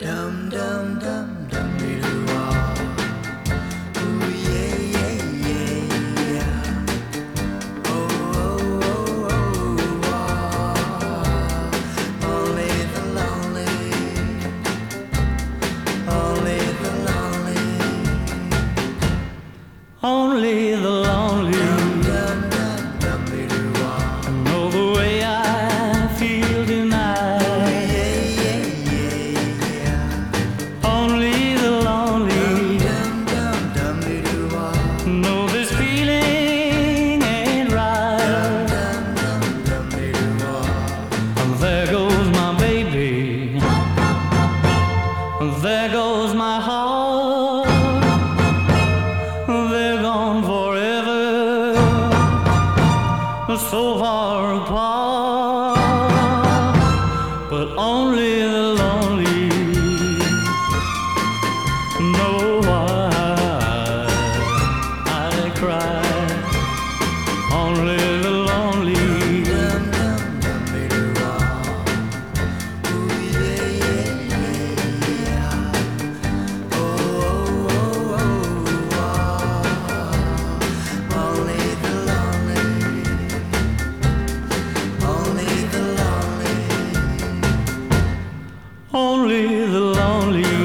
Dum dum dum dum doo wah. Ooh yeah yeah yeah yeah. Oh oh oh oh wah. Only the lonely, only the lonely, Only the lonely dum dum dum dum doo wah. know the way I feel tonight. Yeah yeah yeah yeah. Only the lonely Dum dum dum doo wah. know this feeling ain't right. Dum dum dum doo wah. There goes my baby, there goes my heart. They're gone forever, so far apart. But only the lonely know why I cry. Only the lonely Dum dum dum doo wah. Ooh yeah yeah yeah yeah. Oh oh oh wah. Only the lonely, only the lonely. only the lonely